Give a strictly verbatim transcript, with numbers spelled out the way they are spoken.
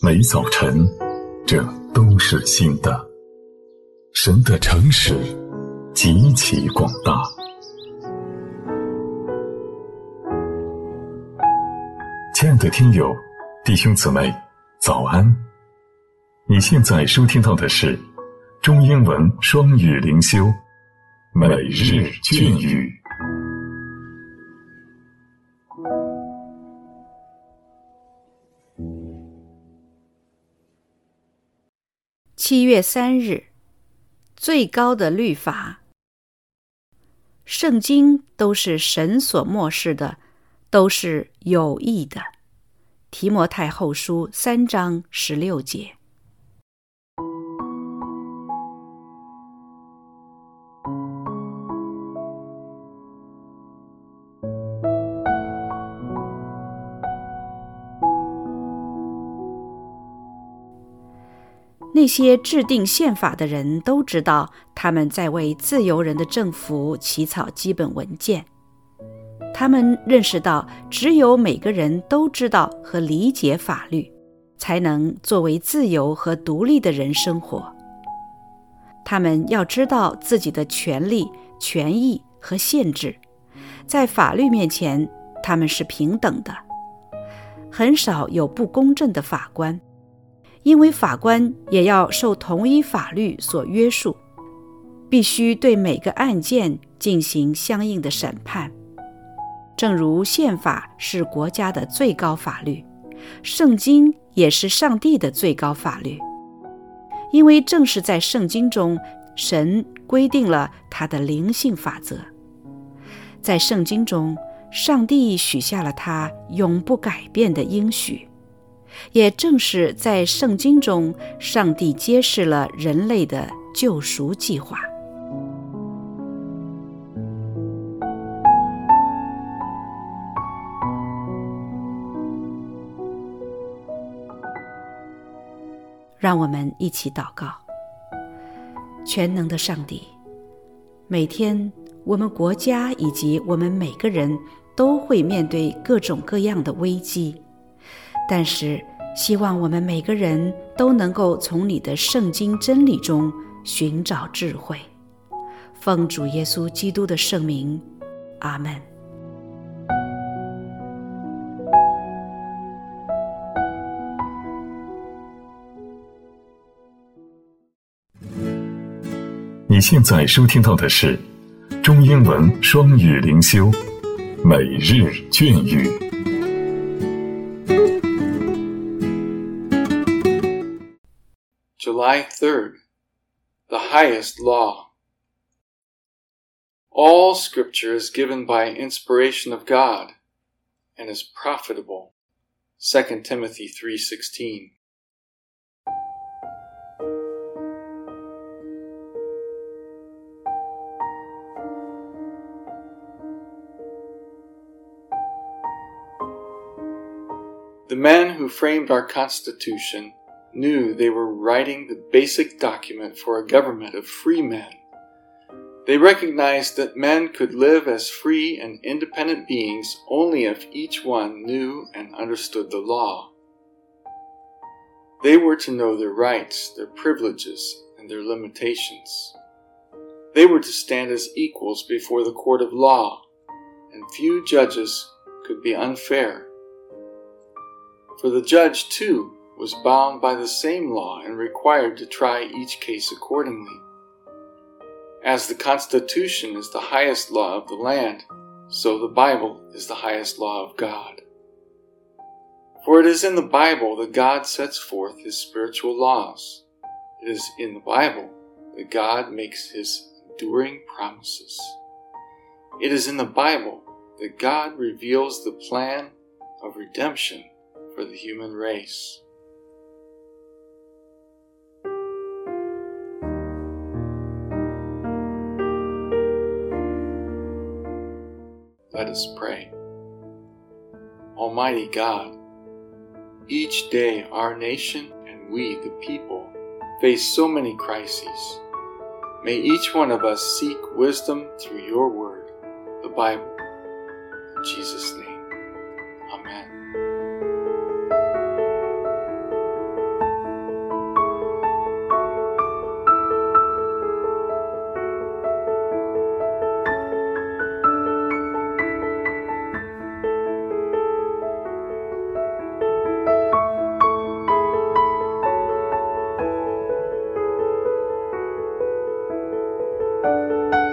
每早晨，这都是新的。神的诚实极其广大。亲爱的听友，弟兄姊妹，早安！你现在收听到的是中英文双语灵修每日隽语。 七月三日，最高的律法。圣经都是神所默示的，都是有益的。提摩太后书三章十六节。那些制定宪法的人都知道，他们在为自由人的政府起草基本文件。他们认识到，只有每个人都知道和理解法律，才能作为自由和独立的人生活。他们要知道自己的权利、权益和限制，在法律面前，他们是平等的。很少有不公正的法官，因为法官也要受同一法律所约束，必须对每个案件进行相应的审判。正如宪法是国家的最高法律，圣经也是上帝的最高法律。因为正是在圣经中，神规定了他的灵性法则。在圣经中，上帝许下了他永不改变的应许。也正是在圣经中，上帝揭示了人类的救赎计划。让我们一起祷告。全能的上帝，每天我们国家以及我们每个人都会面对各种各样的危机，但是希望我们每个人都能够从你的圣经真理中寻找智慧。奉主耶稣基督的圣名，阿们。 你现在收听到的是中英文双语灵修每日隽语。 July third, the highest law. All Scripture is given by inspiration of God and is profitable. Second Timothy three sixteen. The men who framed our Constitution knew they were writing the basic document for a government of free men. They recognized that men could live as free and independent beings only if each one knew and understood the law. They were to know their rights, their privileges, and their limitations. They were to stand as equals before the court of law, and few judges could be unfair. For the judge, too, was bound by the same law and required to try each case accordingly. As the Constitution is the highest law of the land, so the Bible is the highest law of God. For it is in the Bible that God sets forth His spiritual laws. It is in the Bible that God makes His enduring promises. It is in the Bible that God reveals the plan of redemption for the human race. Let us pray. Almighty God, each day our nation and we, the people, face so many crises. May each one of us seek wisdom through your word, the Bible. In Jesus' name, amen. 拜。